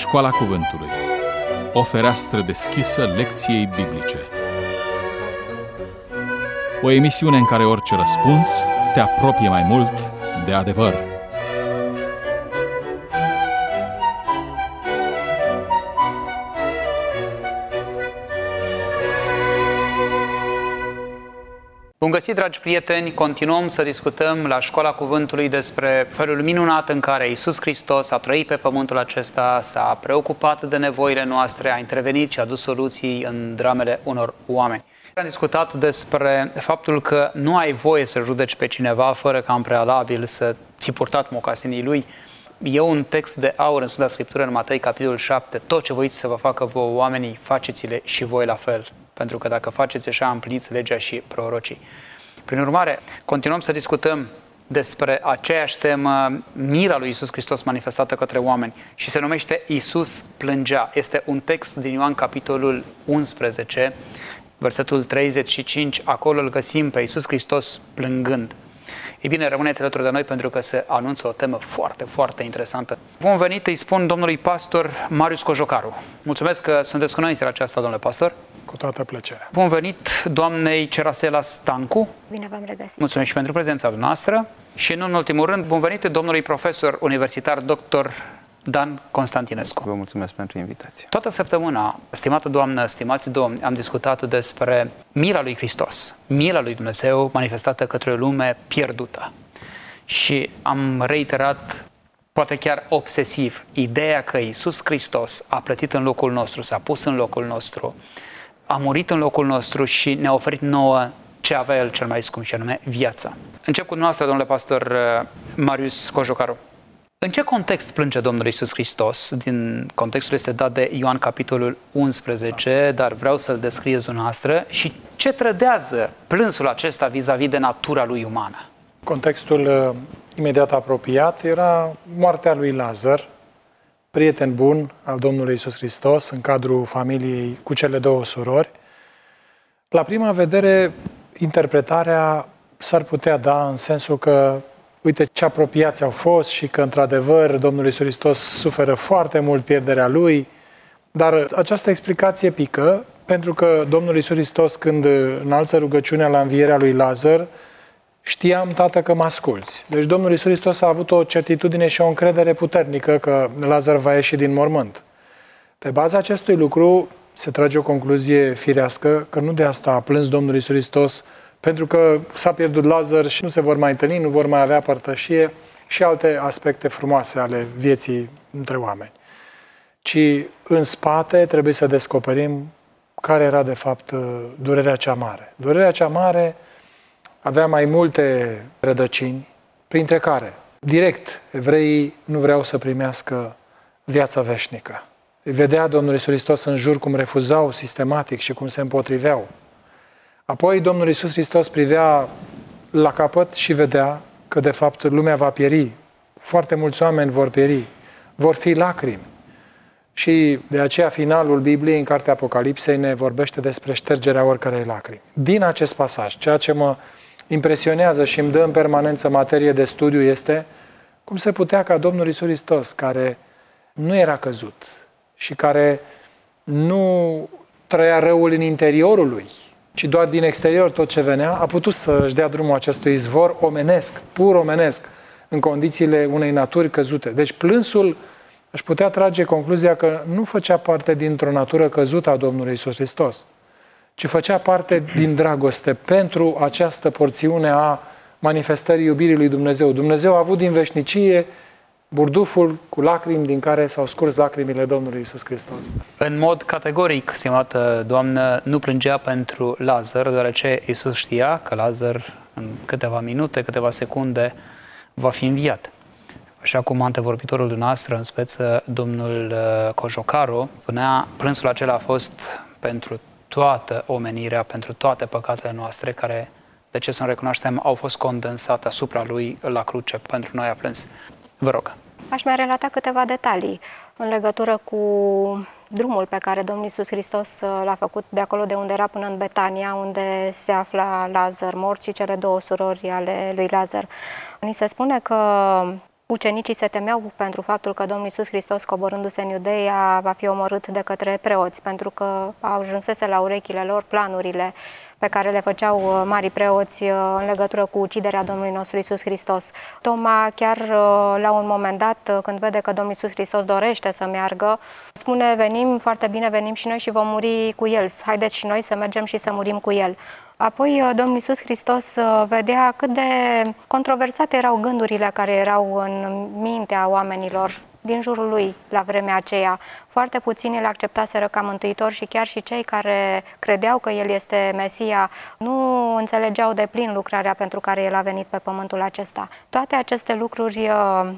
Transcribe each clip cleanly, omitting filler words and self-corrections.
Școala Cuvântului. O fereastră deschisă lecției biblice. O emisiune în care orice răspuns te apropie mai mult de adevăr. Bun găsit, dragi prieteni! Continuăm să discutăm la Școala Cuvântului despre felul minunat în care Iisus Hristos a trăit pe pământul acesta, s-a preocupat de nevoile noastre, a intervenit și a dus soluții în dramele unor oameni. Am discutat despre faptul că nu ai voie să judeci pe cineva fără ca în prealabil să fi purtat mocasinii lui. E un text de aur în Sfânta Scriptură, în Matei, capitolul 7. Tot ce voiți să vă facă vouă oamenii, faceți-le și voi la fel. Pentru că dacă faceți așa, împliniți legea și prorocii. Prin urmare, continuăm să discutăm despre aceeași temă, mila lui Iisus Hristos manifestată către oameni, și se numește Iisus plângea. Este un text din Ioan, capitolul 11, versetul 35. Acolo îl găsim pe Iisus Hristos plângând. Ei bine, rămâneți alături de noi pentru că se anunță o temă foarte, foarte interesantă. Bun venit, îi spun domnului pastor Marius Cojocaru. Mulțumesc că sunteți cu noi în seara aceasta, domnule pastor. Cu toată plăcerea. Bun venit doamnei Cerasela Stancu. Bine v-am regăsit. Mulțumesc și pentru prezența noastră. Și nu în ultimul rând, bun venit domnului profesor universitar dr. Dan Constantinescu. Vă mulțumesc pentru invitație. Toată săptămâna, stimată doamnă, stimați domni, am discutat despre mila lui Hristos, mila lui Dumnezeu manifestată către o lume pierdută. Și am reiterat, poate chiar obsesiv, ideea că Iisus Hristos a plătit în locul nostru, s-a pus în locul nostru, a murit în locul nostru și ne-a oferit nouă ce avea El cel mai scump, și anume viața. Încep cu noastră, domnule pastor Marius Cojocaru. În ce context plânge Domnul Iisus Hristos? Din contextul este dat de Ioan, capitolul 11, dar vreau să-l descrieți dumneavoastră. Și ce trădează plânsul acesta vis-a-vis de natura lui umană? Contextul imediat apropiat era moartea lui Lazar, prieten bun al Domnului Iisus Hristos, în cadrul familiei cu cele două surori. La prima vedere, interpretarea s-ar putea da în sensul că uite ce apropiați au fost și că, într-adevăr, Domnul Iisus Hristos suferă foarte mult pierderea Lui, dar această explicație pică, pentru că Domnul Iisus Hristos, când înalță rugăciunea la învierea lui Lazar, știam, Tată, că mă asculți. Deci Domnul Iisus Hristos a avut o certitudine și o încredere puternică că Lazar va ieși din mormânt. Pe baza acestui lucru se trage o concluzie firească, că nu de asta a plâns Domnul Iisus Hristos, pentru că s-a pierdut Lazar și nu se vor mai întâlni, nu vor mai avea părtășie și alte aspecte frumoase ale vieții între oameni. Ci în spate trebuie să descoperim care era de fapt durerea cea mare. Durerea cea mare avea mai multe rădăcini, printre care, direct, evreii nu vreau să primească viața veșnică. Îi vedea Domnul Iisus Hristos în jur cum refuzau sistematic și cum se împotriveau. Apoi Domnul Iisus Hristos privea la capăt și vedea că de fapt lumea va pieri. Foarte mulți oameni vor pieri. Vor fi lacrimi. Și de aceea finalul Bibliei, în cartea Apocalipsei, ne vorbește despre ștergerea oricărei lacrimi. Din acest pasaj, ceea ce mă impresionează și îmi dă în permanență materie de studiu este cum se putea ca Domnul Iisus Hristos, care nu era căzut și care nu trăia răul în interiorul lui, ci doar din exterior tot ce venea, a putut să-și dea drumul acestui izvor omenesc, pur omenesc, în condițiile unei naturi căzute. Deci plânsul, aș putea trage concluzia că nu făcea parte dintr-o natură căzută a Domnului Iisus Hristos, ci făcea parte din dragoste pentru această porțiune a manifestării iubirii lui Dumnezeu. Dumnezeu a avut din veșnicie burduful cu lacrimi din care s-au scurs lacrimile Domnului Iisus Hristos. În mod categoric, stimată doamnă, nu plângea pentru Lazar, deoarece Iisus știa că Lazar în câteva minute, câteva secunde va fi înviat. Așa cum antevorbitorul dumneavoastră, în speță domnul Cojocaru, spunea, plânsul acela a fost pentru toată omenirea, pentru toate păcatele noastre, care, de ce să nu recunoaștem, au fost condensate asupra lui la cruce. Pentru noi a plâns. Vă rog. Aș mai relata câteva detalii în legătură cu drumul pe care Domnul Iisus Hristos l-a făcut de acolo de unde era până în Betania, unde se afla Lazar mort și cele două surori ale lui Lazar. Ni se spune că Ucenicii se temeau pentru faptul că Domnul Iisus Hristos, coborându-se în Iudeea, va fi omorât de către preoți, pentru că ajunsese la urechile lor planurile pe care le făceau marii preoți în legătură cu uciderea Domnului nostru Iisus Hristos. Toma, chiar la un moment dat, când vede că Domnul Iisus Hristos dorește să meargă, spune: venim, foarte bine, venim și noi și vom muri cu El. Haideți și noi să mergem și să murim cu El. Apoi Domnul Iisus Hristos vedea cât de controversate erau gândurile care erau în mintea oamenilor din jurul lui la vremea aceea. Foarte puțini îl acceptaseră ca mântuitor și chiar și cei care credeau că el este Mesia nu înțelegeau de plin lucrarea pentru care el a venit pe pământul acesta. Toate aceste lucruri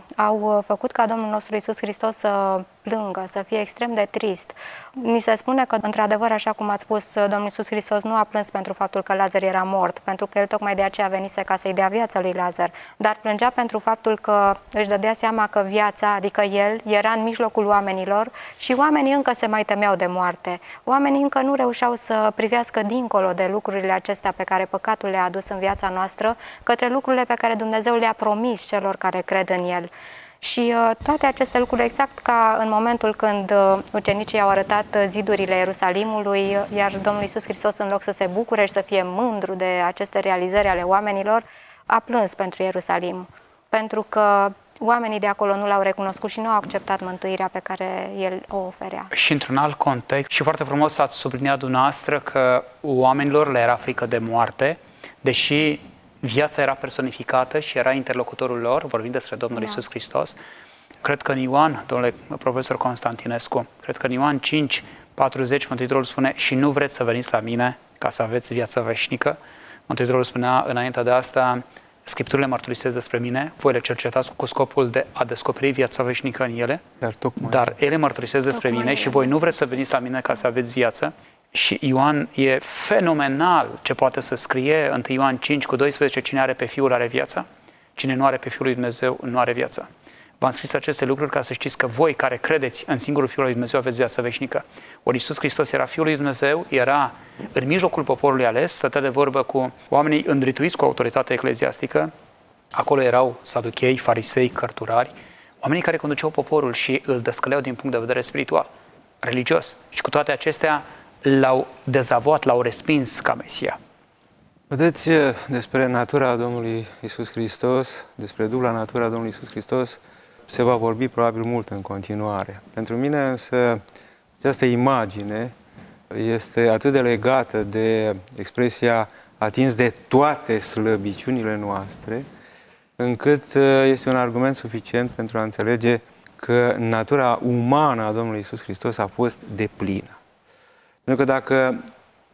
au făcut ca Domnul nostru Iisus Hristos să plângă, să fie extrem de trist. Ni se spune că, într-adevăr, așa cum ați spus, Domnul Iisus Hristos nu a plâns pentru faptul că Lazar era mort, pentru că el tocmai de aceea venise ca să-i dea viața lui Lazar, dar plângea pentru faptul că își dădea seama că viața, adică el, era în mijlocul oamenilor și oamenii încă se mai temeau de moarte. Oamenii încă nu reușeau să privească dincolo de lucrurile acestea pe care păcatul le-a adus în viața noastră, către lucrurile pe care Dumnezeu le-a promis celor care cred în el. Și toate aceste lucruri, exact ca în momentul când ucenicii au arătat zidurile Ierusalimului, iar Domnul Iisus Hristos, în loc să se bucure și să fie mândru de aceste realizări ale oamenilor, a plâns pentru Ierusalim, pentru că oamenii de acolo nu l-au recunoscut și nu au acceptat mântuirea pe care el o oferea. Și într-un alt context, și foarte frumos ați subliniat dumneavoastră că oamenilor le era frică de moarte, deși viața era personificată și era interlocutorul lor, vorbind despre Domnul Iisus Hristos. Cred că în Ioan, domnule profesor Constantinescu, cred că în Ioan 5:40 Mântuitorul spune: și nu vreți să veniți la mine ca să aveți viața veșnică. Mântuitorul spunea înainte de asta: Scripturile mărturisesc despre mine, voi le cercetați cu scopul de a descoperi viața veșnică în ele, dar ele mărturisesc despre mine și voi nu vreți să veniți la mine ca să aveți viață. Și Ioan e fenomenal ce poate să scrie, 1 Ioan 5:12, cine are pe Fiul are viața, cine nu are pe Fiul lui Dumnezeu nu are viața. V-am scris aceste lucruri ca să știți că voi care credeți în singurul Fiul lui Dumnezeu aveți viața veșnică. Ori Iisus Hristos era Fiul lui Dumnezeu, era în mijlocul poporului ales, stătea de vorbă cu oamenii îndrituiți cu autoritatea ecleziastică. Acolo erau saduchei, farisei, cărturari, oamenii care conduceau poporul și îl descăleau din punct de vedere spiritual, religios. Și cu toate acestea l-au dezavoat, l-au respins ca Mesia. Vedeți, despre natura Domnului Iisus Hristos, despre dubla natura Domnului Iisus Hristos, se va vorbi probabil mult în continuare. Pentru mine însă această imagine este atât de legată de expresia atins de toate slăbiciunile noastre, încât este un argument suficient pentru a înțelege că natura umană a Domnului Iisus Hristos a fost deplină. Pentru că dacă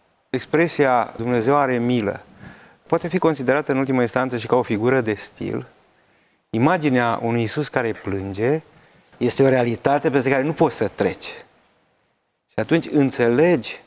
expresia Dumnezeu are milă poate fi considerată în ultimă instanță și ca o figură de stil, imaginea unui Iisus care plânge este o realitate peste care nu poți să treci. Și atunci înțelegi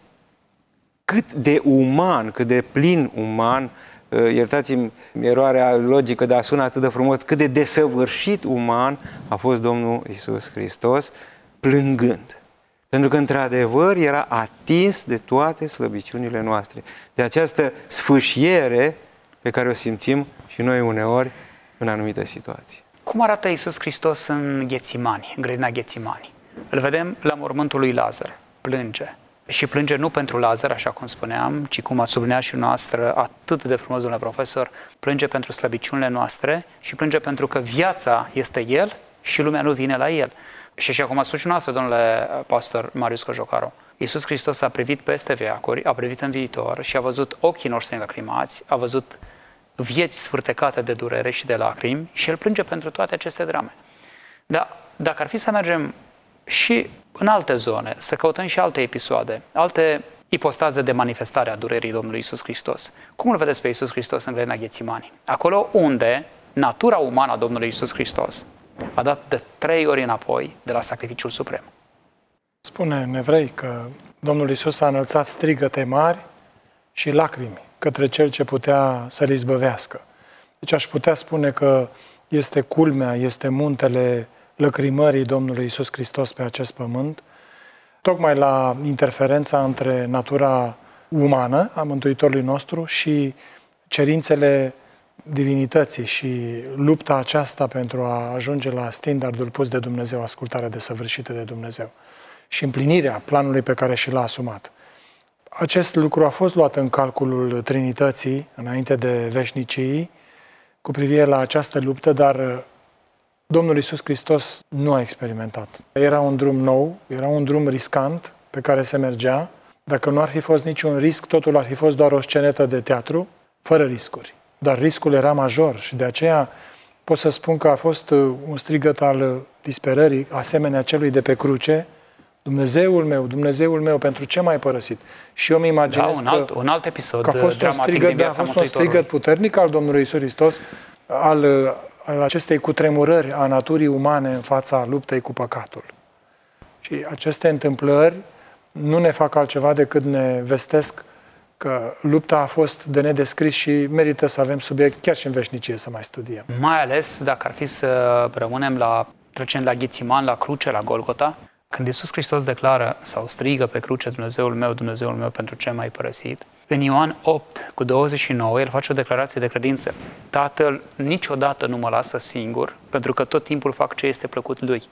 cât de uman, cât de plin uman, iertați-mi eroarea logică, dar sună atât de frumos, cât de desăvârșit uman a fost Domnul Iisus Hristos, plângând. Pentru că, într-adevăr, era atins de toate slăbiciunile noastre. De această sfâșiere pe care o simțim și noi uneori în anumite situații. Cum arată Iisus Hristos în Ghețimani, în grădina Ghețimani? Îl vedem la mormântul lui Lazar, plânge. Și plânge nu pentru Lazar, așa cum spuneam, ci cum a subliniat și noastră atât de frumos, domnule profesor, plânge pentru slăbiciunile noastre și plânge pentru că viața este El și lumea nu vine la El. Și așa cum a spus și noastră, domnule pastor Marius Cojocaru, Iisus Hristos a privit peste veacuri, a privit în viitor și a văzut ochii noștri înlacrimați, a văzut vieți sfârtecate de durere și de lacrimi și El plânge pentru toate aceste drame. Dar dacă ar fi să mergem și în alte zone, să căutăm și alte episoade, alte ipostaze de manifestare a durerii Domnului Iisus Hristos, cum îl vedeți pe Iisus Hristos în grădina Ghețimani? Acolo unde natura umană a Domnului Iisus Hristos a dat de 3 ori înapoi de la sacrificiul suprem. Spune în Evrei că Domnul Iisus a înălțat strigăte mari și lacrimi către Cel ce putea să-L izbăvească. Deci aș putea spune că este culmea, este muntele lăcrimării Domnului Iisus Hristos pe acest pământ, tocmai la interferența între natura umană a Mântuitorului nostru și cerințele divinității și lupta aceasta pentru a ajunge la standardul pus de Dumnezeu, ascultarea desăvârșită de Dumnezeu și împlinirea planului pe care și l-a asumat. Acest lucru a fost luat în calculul Trinității înainte de veșnicii cu privire la această luptă, dar Domnul Iisus Hristos nu a experimentat. Era un drum nou, era un drum riscant pe care se mergea. Dacă nu ar fi fost niciun risc, totul ar fi fost doar o scenetă de teatru, fără riscuri. Dar riscul era major și de aceea pot să spun că a fost un strigăt al disperării, asemenea celui de pe cruce: Dumnezeul meu, pentru ce m-ai părăsit? Și eu mi imaginez un alt episod că a fost un strigăt puternic al Domnului Iisus Hristos, al acestei cutremurări a naturii umane în fața luptei cu păcatul. Și aceste întâmplări nu ne fac altceva decât ne vestesc că lupta a fost de nedescris și merită să avem subiect chiar și în veșnicie să mai studiem. Mai ales dacă ar fi să rămânem trecând la Ghețiman, la cruce, la Golgota, când Iisus Hristos declară sau strigă pe cruce: Dumnezeul meu, pentru ce m-ai părăsit? În Ioan 8:29, el face o declarație de credință: Tatăl niciodată nu mă lasă singur, pentru că tot timpul fac ce este plăcut lui.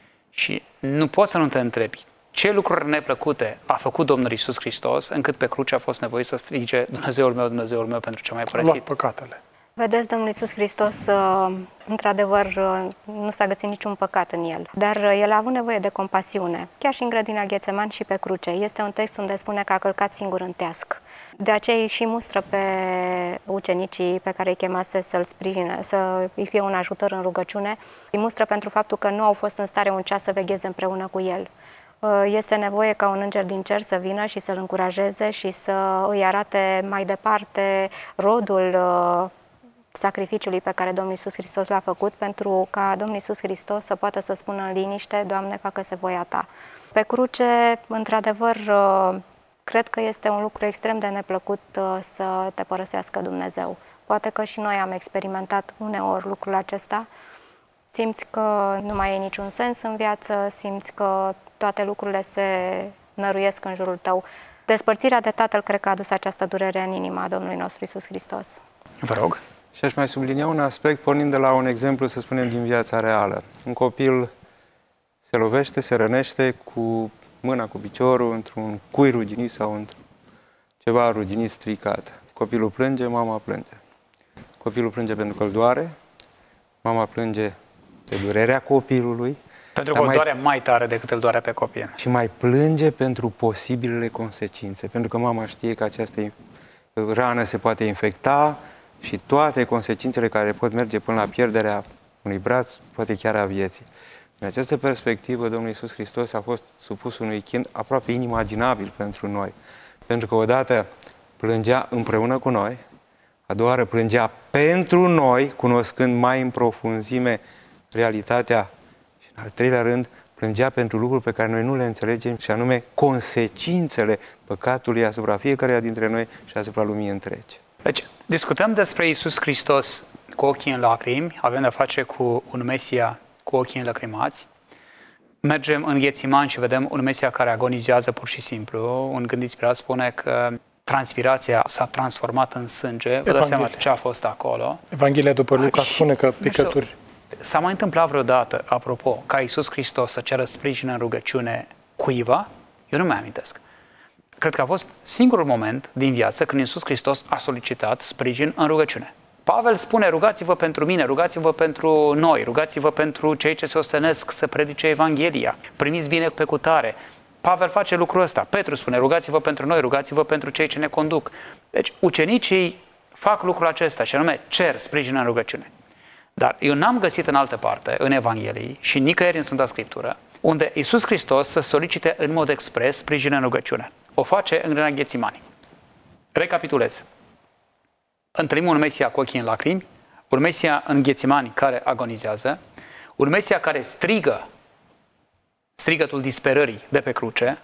Și nu poți să nu te întrebi ce lucruri neplăcute a făcut Domnul Iisus Hristos, încât pe cruce a fost nevoit să strige: Dumnezeul meu, pentru ce m-ai părăsit? A luat păcatele. Vedeți, Domnul Iisus Hristos, într-adevăr, nu s-a găsit niciun păcat în El, dar El a avut nevoie de compasiune, chiar și în grădina Ghețeman și pe cruce. Este un text unde spune că a călcat singur în teasc. De aceea îi și mustră pe ucenicii pe care îi chemase să-L sprijine, să îi fie un ajutor în rugăciune. Îi mustră pentru faptul că nu au fost în stare un ceas să vegheze împreună cu El. Este nevoie ca un înger din cer să vină și să-L încurajeze și să îi arate mai departe rodul sacrificiului pe care Domnul Iisus Hristos l-a făcut, pentru ca Domnul Iisus Hristos să poată să spună în liniște: Doamne, facă-se voia Ta. Pe cruce, într-adevăr, cred că este un lucru extrem de neplăcut să te părăsească Dumnezeu. Poate că și noi am experimentat uneori lucrul acesta. Simți că nu mai e niciun sens în viață, simți că toate lucrurile se năruiesc în jurul tău. Despărțirea de Tatăl cred că a adus această durere în inima Domnului nostru Iisus Hristos. Vă rog. Și aș mai sublinia un aspect, pornind de la un exemplu, să spunem, din viața reală. Un copil se lovește, se rănește cu mâna, cu piciorul, într-un cui ruginit sau într ceva ruginit stricat. Copilul plânge, mama plânge. Copilul plânge pentru că îl doare, mama plânge de durerea copilului. Pentru că îl doare mai tare decât îl doare pe copil. Și mai plânge pentru posibilele consecințe, pentru că mama știe că această rană se poate infecta și toate consecințele care pot merge până la pierderea unui braț, poate chiar a vieții. În această perspectivă, Domnul Iisus Hristos a fost supus unui chin aproape inimaginabil pentru noi. Pentru că odată plângea împreună cu noi, a doua oară plângea pentru noi, cunoscând mai în profunzime realitatea, și în al treilea rând plângea pentru lucruri pe care noi nu le înțelegem, și anume consecințele păcatului asupra fiecăruia dintre noi și asupra lumii întregi. Deci, discutăm despre Iisus Hristos cu ochii în lacrimi, avem de-a face cu un Mesia cu ochii înlăcrimați. Mergem în Ghețiman și vedem un Mesia care agonizează pur și simplu. Un gând inspirat spune că transpirația s-a transformat în sânge. Vă dați seama ce a fost acolo. Evanghelia după Luca spune că picături. S-a mai întâmplat vreodată, apropo, ca Iisus Hristos să ceară sprijin în rugăciune cuiva? Eu nu mi-amintesc. Cred că a fost singurul moment din viață când Iisus Hristos a solicitat sprijin în rugăciune. Pavel spune: rugați-vă pentru mine, rugați-vă pentru noi, rugați-vă pentru cei ce se ostenesc să predice Evanghelia, primiți bine pe cutare. Pavel face lucrul ăsta. Petru spune: rugați-vă pentru noi, rugați-vă pentru cei ce ne conduc. Deci ucenicii fac lucrul acesta și anume cer sprijin în rugăciune. Dar eu n-am găsit în altă parte, în Evanghelii și nicăieri în Sfânta Scriptură, unde Iisus Hristos să solicite în mod expres sprijin în rugăciune. O face în grădina Ghețimani. Recapitulez. Întâlnim un Mesia cu ochii în lacrimi, un Mesia în Ghețimani care agonizează, un Mesia care strigătul disperării de pe cruce,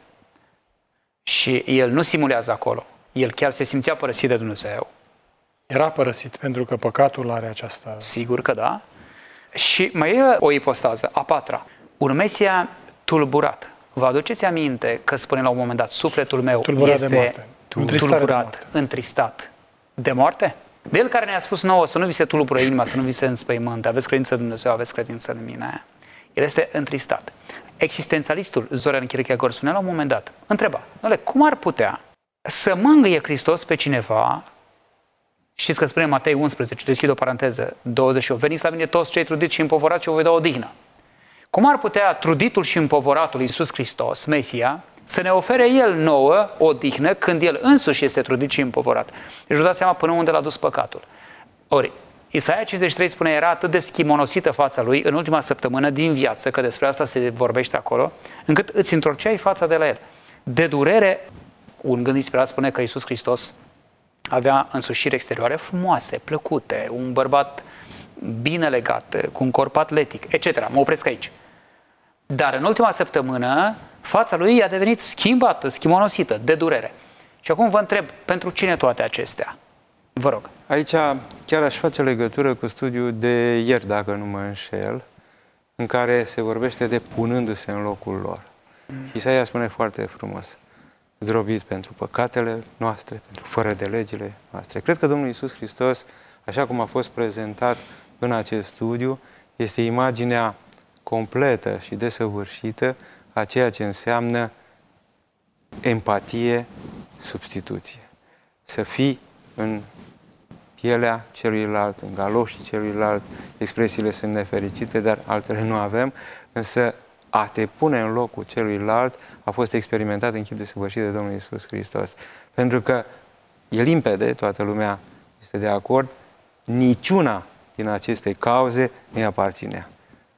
și el nu simulează acolo. El chiar se simțea părăsit de Dumnezeu. Era părăsit pentru că păcatul are această... Sigur că da. Și mai e o ipostază, a patra. Un Mesia tulburat. Vă aduceți aminte că spune la un moment dat: sufletul meu tulburat este de moarte. tulburat, întristat. De moarte? De El care ne-a spus nouă să nu vi se tulbură inima, să nu vi se înspăimânte, aveți credință în Dumnezeu, aveți credință în mine. El este întristat. Existențialistul Zoran Kierkegaard spunea la un moment dat, întreba, cum ar putea să mângâie Hristos pe cineva? Știți că spune Matei 11, deschid o paranteză, 28, veniți la mine toți cei trudiți și împovorați și vă voi da odihnă. Cum ar putea truditul și împovoratul Iisus Hristos, Mesia, să ne ofere El nouă odihnă când El însuși este trudit și împovorat? Deci vă dați seama până unde l-a dus păcatul. Ori, Isaia 53 spune, era atât de schimonosită fața lui în ultima săptămână din viață, că despre asta se vorbește acolo, încât îți întorceai fața de la El. De durere, un gând inspirat spune că Iisus Hristos avea însușiri exterioare frumoase, plăcute, un bărbat bine legat, cu un corp atletic, etc. Mă opresc aici. Dar în ultima săptămână, fața lui a devenit schimbată, schimonosită, de durere. Și acum vă întreb, pentru cine toate acestea? Vă rog. Aici chiar aș face legătură cu studiul de ieri, dacă nu mă înșel, în care se vorbește de punându-se în locul lor. Și Isaia spune foarte frumos, zdrobit pentru păcatele noastre, pentru fără de legile noastre. Cred că Domnul Iisus Hristos, așa cum a fost prezentat în acest studiu, este imaginea completă și desăvârșită a ceea ce înseamnă empatie, substituție. Să fii în pielea celuilalt, în galoșii celuilalt, expresiile sunt nefericite, dar altele nu avem, însă a te pune în locul celuilalt a fost experimentat în chip desăvârșit de Domnul Iisus Hristos. Pentru că e limpede, toată lumea este de acord, niciuna din aceste cauze nu-i aparținea.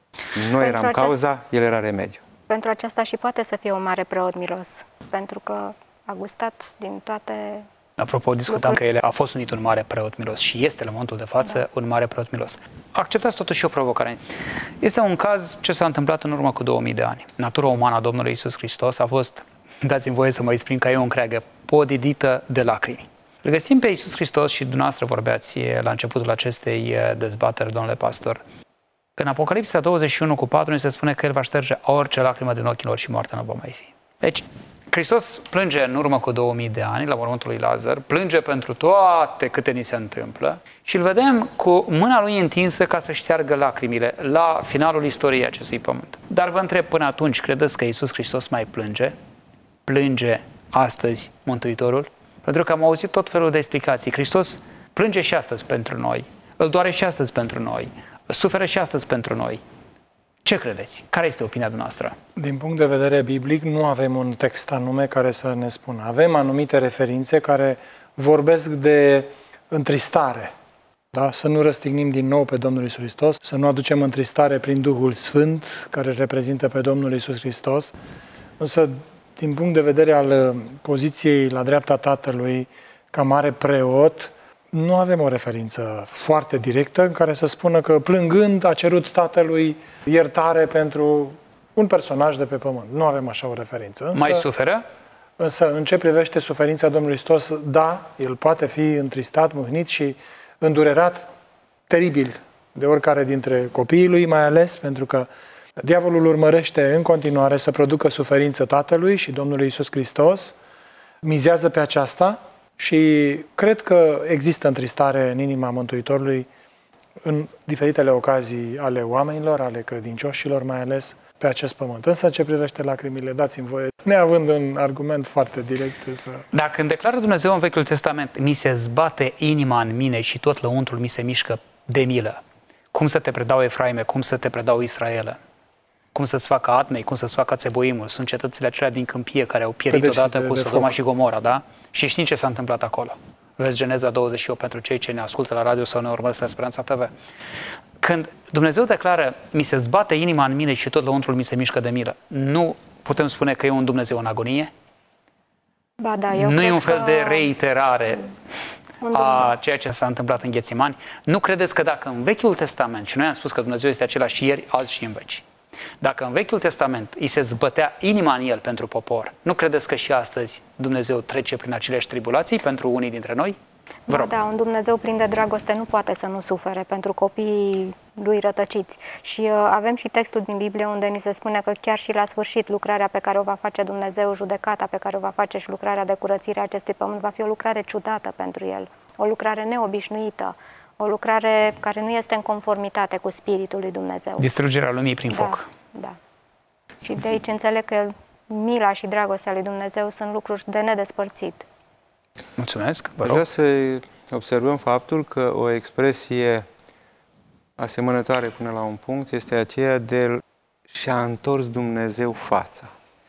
Noi eram cauza, El era remediu. Pentru aceasta și poate să fie un mare preot milos, pentru că a gustat din toate... Apropo, discutam că el a fost unit un mare preot milos și este la momentul de față un mare preot milos. Acceptați totuși o provocare. Este un caz ce s-a întâmplat în urmă cu 2000 de ani. Natura umană a Domnului Iisus Hristos a fost, dați-mi voie să mă exprim ca eu întreagă, podidită de lacrimi. Îl găsim pe Iisus Hristos și dumneavoastră vorbeați la începutul acestei dezbateri, domnule pastor. În Apocalipsa 21:4 ne se spune că El va șterge orice lacrimă din ochii lor și moartea nu va mai fi. Deci, Hristos plânge în urmă cu 2000 de ani la mormântul lui Lazar, plânge pentru toate câte ni se întâmplă și îl vedem cu mâna lui întinsă ca să șteargă lacrimile la finalul istoriei acestui pământ. Dar vă întreb, până atunci, credeți că Iisus Hristos mai plânge? Plânge astăzi Mântuitorul? Pentru că am auzit tot felul de explicații. Hristos plânge și astăzi pentru noi, îl doare și astăzi pentru noi, suferă și astăzi pentru noi. Ce credeți? Care este opinia dumneavoastră? Din punct de vedere biblic, nu avem un text anume care să ne spună. Avem anumite referințe care vorbesc de întristare. Da? Să nu răstignim din nou pe Domnul Iisus Hristos, să nu aducem întristare prin Duhul Sfânt, care reprezintă pe Domnul Iisus Hristos. Însă, din punct de vedere al poziției la dreapta Tatălui, ca mare preot, nu avem o referință foarte directă în care să spună că plângând a cerut Tatălui iertare pentru un personaj de pe pământ. Nu avem așa o referință. Însă, mai suferă? Însă, în ce privește suferința Domnului Hristos, da, El poate fi întristat, mâhnit și îndurerat teribil de oricare dintre copiii Lui, mai ales pentru că diavolul urmărește în continuare să producă suferință Tatălui și Domnului Iisus Hristos, mizează pe aceasta. Și cred că există întristare în inima Mântuitorului în diferitele ocazii ale oamenilor, ale credincioșilor, mai ales pe acest pământ. Însă ce privește lacrimile, dați-mi voie, neavând un argument foarte direct să... Dacă când declară Dumnezeu în Vechiul Testament, mi se zbate inima în mine și tot lăuntrul mi se mișcă de milă, cum să te predau Efraime, cum să te predau Israele, cum să-ți facă Admei, cum să-ți facă Țeboimul, sunt cetățile acelea din câmpie care au pierit odată cu Sodoma și Gomora, da? Și știm ce s-a întâmplat acolo. Vezi Geneza 28 pentru cei ce ne ascultă la radio sau ne urmăresc la Speranța TV. Când Dumnezeu declară, mi se zbate inima în mine și tot lăuntrul mi se mișcă de milă, nu putem spune că e un Dumnezeu în agonie? Ba da, eu nu e un fel că... de reiterare a ceea ce s-a întâmplat în Ghețimani? Nu credeți că dacă în Vechiul Testament, și noi am spus că Dumnezeu este același și ieri, azi și în veci, dacă în Vechiul Testament îi se zbătea inima în el pentru popor, nu credeți că și astăzi Dumnezeu trece prin aceleași tribulații pentru unii dintre noi? Da, un Dumnezeu plin de dragoste nu poate să nu sufere pentru copiii lui rătăciți. Și avem și textul din Biblie unde ni se spune că chiar și la sfârșit lucrarea pe care o va face Dumnezeu, judecata pe care o va face și lucrarea de curățire a acestui pământ va fi o lucrare ciudată pentru el. o lucrare neobișnuită, o lucrare care nu este în conformitate cu Spiritul lui Dumnezeu. Distrugerea lumii prin foc. Da. Și de aici înțeleg că mila și dragostea lui Dumnezeu sunt lucruri de nedespărțit. Mulțumesc. Vă Aș rog. vrea să observăm faptul că o expresie asemănătoare până la un punct este aceea de și-a întors Dumnezeu fața.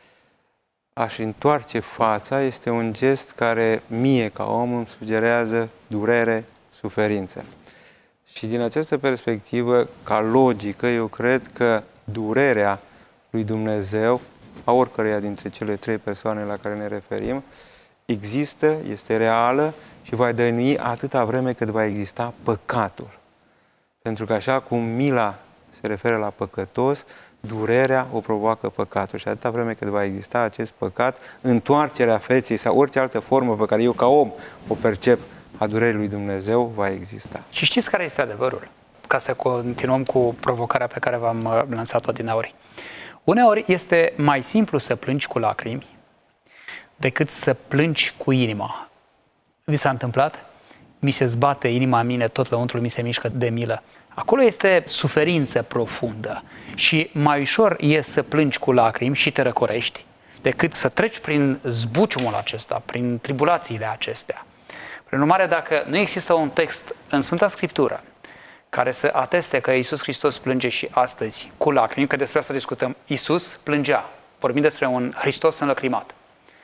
A-și întoarce fața este un gest care mie, ca om, îmi sugerează durere, suferință. Și din această perspectivă, ca logică, eu cred că durerea lui Dumnezeu, a oricăreia dintre cele trei persoane la care ne referim, există, este reală și va dăinui atâta vreme cât va exista păcatul. Pentru că așa cum mila se referă la păcătos, durerea o provoacă păcatul. Și atâta vreme cât va exista acest păcat, întoarcerea feței sau orice altă formă pe care eu ca om o percep a durerii lui Dumnezeu va exista. Și știți care este adevărul? Ca să continuăm cu provocarea pe care v-am lansat-o dinaori. Uneori este mai simplu să plângi cu lacrimi decât să plângi cu inima. Vi s-a întâmplat? Mi se zbate inima în mine, tot lăuntrul mi se mișcă de milă. Acolo este suferință profundă și mai ușor e să plângi cu lacrimi și te răcorești decât să treci prin zbuciumul acesta, prin tribulațiile acestea. Prin urmare, dacă nu există un text în Sfânta Scriptură care să ateste că Iisus Hristos plânge și astăzi cu lacrimi, că despre asta discutăm, Iisus plângea, vorbim despre un Hristos înlăcrimat.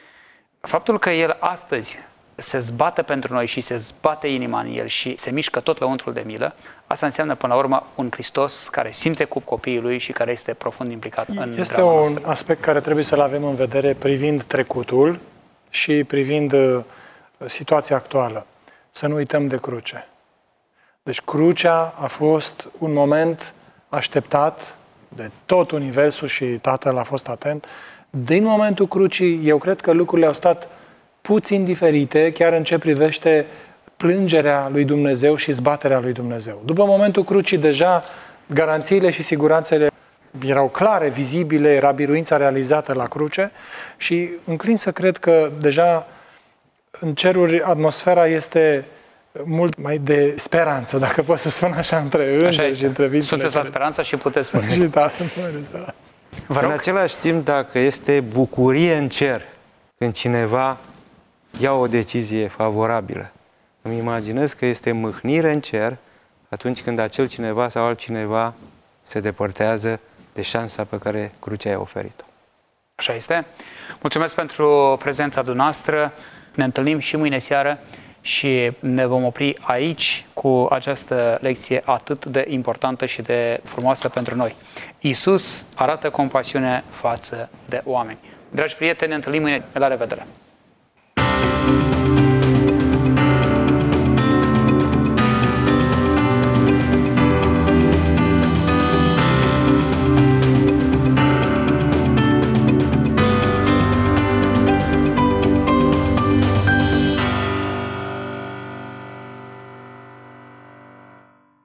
Faptul că El astăzi se zbate pentru noi și se zbate inima în El și se mișcă tot lăuntrul de milă, asta înseamnă până la urmă un Hristos care simte cu copiii Lui și care este profund implicat în Este drama un noastră. aspect care trebuie să-l avem în vedere privind trecutul și privind situația actuală. Să nu uităm de cruce. Deci crucea a fost un moment așteptat de tot universul și Tatăl a fost atent. Din momentul crucii, eu cred că lucrurile au stat puțin diferite, chiar în ce privește plângerea lui Dumnezeu și zbaterea lui Dumnezeu. După momentul crucii, deja garanțiile și siguranțele erau clare, vizibile, era biruința realizată la cruce și înclin să cred că deja în ceruri atmosfera este mult mai de speranță, dacă pot să spun așa, între îngeri și între visele. Sunteți la speranță și puteți spune. Și da, sunt mai de speranță. Vă În rog. același timp, dacă este bucurie în cer când cineva ia o decizie favorabilă, îmi imaginez că este mâhnire în cer atunci când acel cineva sau altcineva se depărtează de șansa pe care crucea i-a oferit-o. Așa este. Mulțumesc pentru prezența dumneavoastră. Ne întâlnim și mâine seară și ne vom opri aici cu această lecție atât de importantă și de frumoasă pentru noi. Iisus arată compasiune față de oameni. Dragi prieteni, ne întâlnim mâine. La revedere!